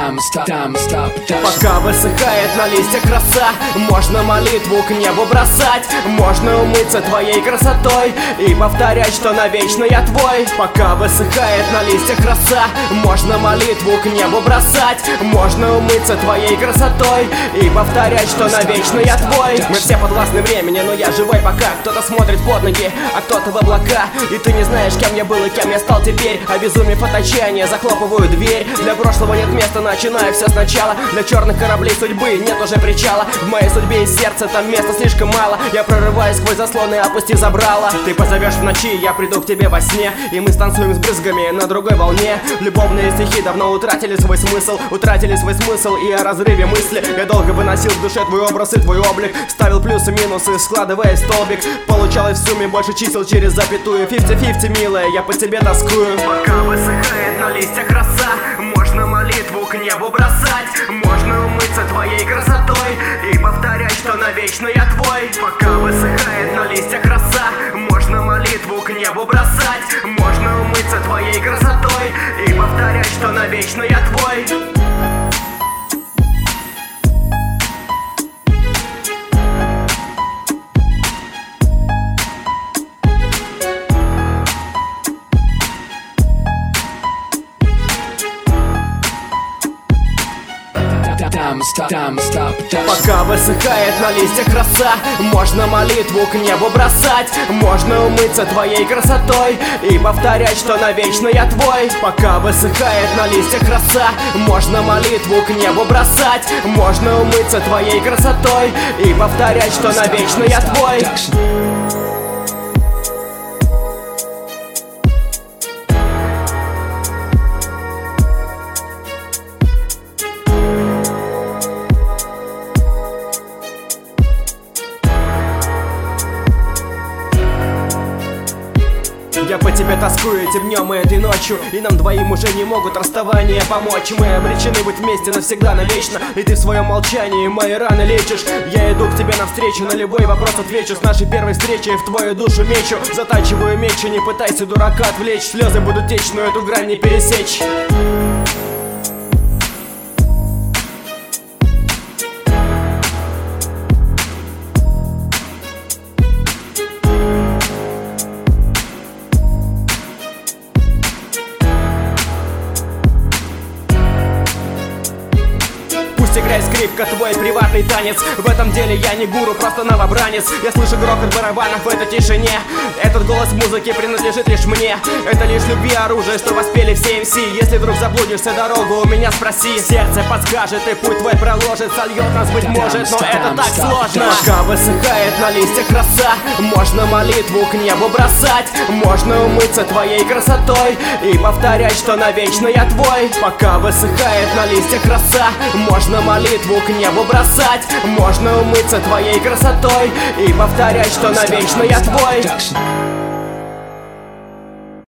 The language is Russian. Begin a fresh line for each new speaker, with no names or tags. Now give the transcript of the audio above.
Пока высыхает на листьях роса, можно молитву к небу бросать. Можно умыться твоей красотой и повторять, что навечно я твой. Пока высыхает на листьях роса, можно молитву к небу бросать. Можно умыться твоей красотой и повторять, что навечно я твой. Мы все подвластны времени, но я живой пока. Кто-то смотрит под ноги, а кто-то в облака. И ты не знаешь, кем я был и кем я стал теперь. Обезумев от отчаяния, захлопываю дверь. Для прошлого нет места, начинаю все сначала. Для черных кораблей судьбы нет уже причала. В моей судьбе и сердце там места слишком мало. Я прорываюсь сквозь заслоны, опусти забрала. Ты позовешь в ночи, я приду к тебе во сне. И мы станцуем с брызгами на другой волне. Любовные стихи давно утратили свой смысл. Утратили свой смысл и о разрыве мысли. Я долго выносил в душе твой образ и твой облик. Ставил плюсы, минусы, складывая столбик. Получалось в сумме больше чисел через запятую. 50-50, милая, я по тебе тоскую. Пока высыхает на листьях роса, можно молитву к небу бросать. Можно умыться твоей красотой и повторять, что навечно я твой. Пока высыхает на листьях роса, можно молитву к небу бросать. Можно умыться твоей красотой и повторять, что навечно я твой. Пока высыхает на листьях роса, можно молитву к небу бросать. Можно умыться твоей красотой и повторять, что навечно я твой. Пока высыхает на листьях роса, можно молитву к небу бросать. Можно умыться твоей красотой и повторять, что навечно я твой. Я по тебе тоскую этим днем и этой ночью. И нам двоим уже не могут расставания помочь. Мы обречены быть вместе навсегда, навечно. И ты в своем молчании мои раны лечишь. Я иду к тебе навстречу, на любой вопрос отвечу. С нашей первой встречи в твою душу мечу. Затачиваю мечу, не пытайся дурака отвлечь. Слезы будут течь, но эту грань не пересечь. Играй, скрипка, твой приватный танец. В этом деле я не гуру, просто новобранец. Я слышу грохот барабанов в этой тишине. Этот голос музыки принадлежит лишь мне. Это лишь любви оружие, что воспели все МС. Если вдруг заблудишься дорогу, у меня спроси. Сердце подскажет и путь твой проложит. Сольет нас, быть может, но это так сложно. Пока высыхает на листьях роса, можно молитву к небу бросать. Можно умыться твоей красотой и повторять, что навечно я твой. Пока высыхает на листьях роса, можно молитву к небу бросать. Можно умыться твоей красотой и повторять, что навечно я твой.